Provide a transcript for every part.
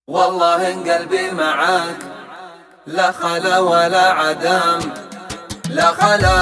والله إن قلبي معاك لا خلا ولا عدم، لا خلا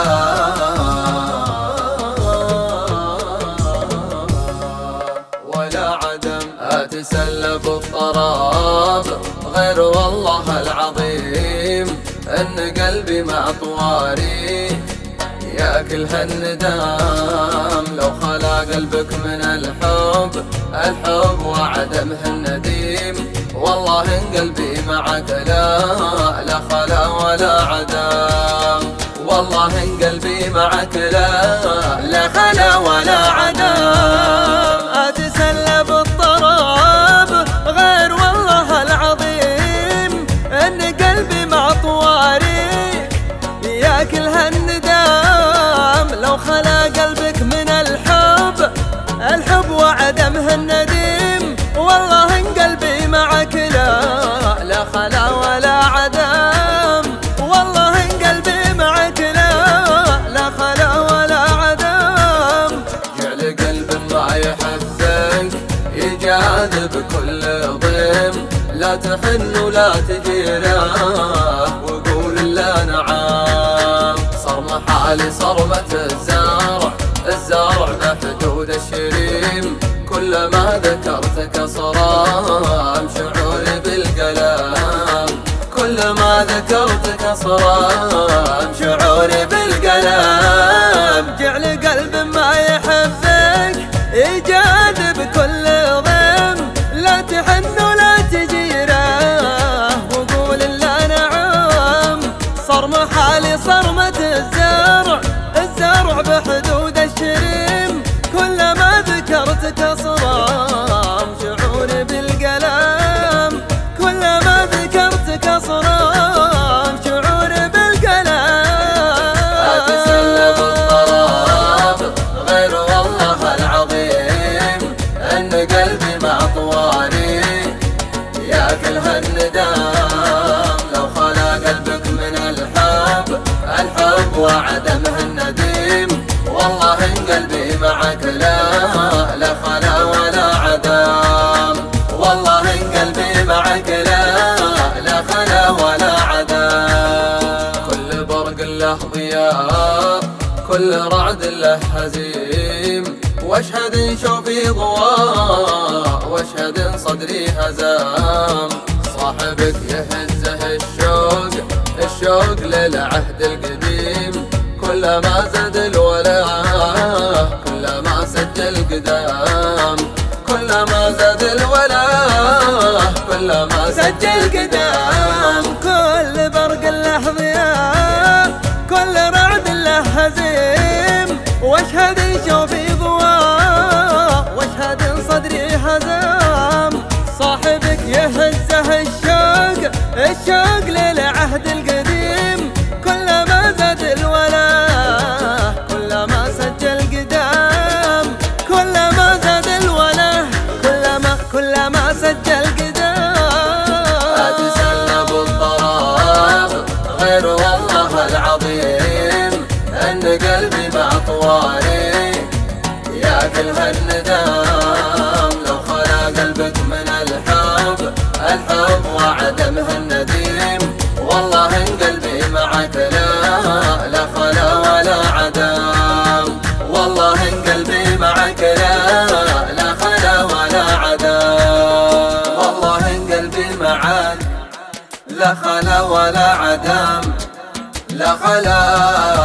ولا عدم. أتسلب الطراب غير والله العظيم أن قلبي مع طواري ياكل هالندم. لو خلا قلبك من الحب وعدمه النديم، والله إن قلبي معك لا خلا ولا عدم. والله إن قلبي معك لا خلا ولا عدم. أتسلب الطراب غير والله العظيم أن قلبي مع طواري ياكل هالندم. لو خلا قلبك من الحب وعدمه النديم، والله إن قلبي معك لا خلا ولا عدم. والله إن قلبي معك لا خلا ولا عدم. جعل قلب ما يحبك يجاذب كل ضيم، لا تحن ولا تجيره وقول لا نعم. صرم حالي صرمة الزارع بحدود الشريم، كلما ذكرتك صرام شعوري بالقلم. كلما ذكرتك صرام شعوري بالقلم. جعل قلب ما يحبك يجاذب كل ضيم، لا تحن ولا تجيره وقول لا نعم. صرم حالي صرمة الزارع بحدود الشريم، كلما ذكرتك صرام شعوري بالقلم. كلما ذكرتك صرام شعوري بالقلم. أتسلب الطراب غير والله العظيم أن قلبي مع طواري ياكل هالندم. لو خلا قلبك من الحب وعدمه النديم، والله إن قلبي معك لا خلا ولا عدم. والله إن قلبي معك لا خلا ولا عدم. كل برق له ضياء، كل رعد له هزيم، واشهد شوفي ضواء واشهد صدري هزام. صاحبك يهزه الشوق للعهد القديم، كلما زاد الولاء كلما سجل قدام. كلما زاد الولاء كلما سجل قدام. كل برق له ضياء، كل رعد له هزيم، واشهد شوفي ضواء واشهد صدري هزام. صاحبك يهزه الشوق للعهد القديم، كلما زاد الولاء كلما سجل قدام. كلما زاد الولاء كلما سجل قدام. أتسلب الطراب غير والله العظيم أن قلبي مع طواري ياكل هالندم. لو خلا قلبك من الحب وعدمه النديم، والله إن قلبي معك لا خلا ولا عدم. والله إن قلبي معك لا خلا ولا عدم. والله إن قلبي معك لا خلا ولا عدم، لا خلا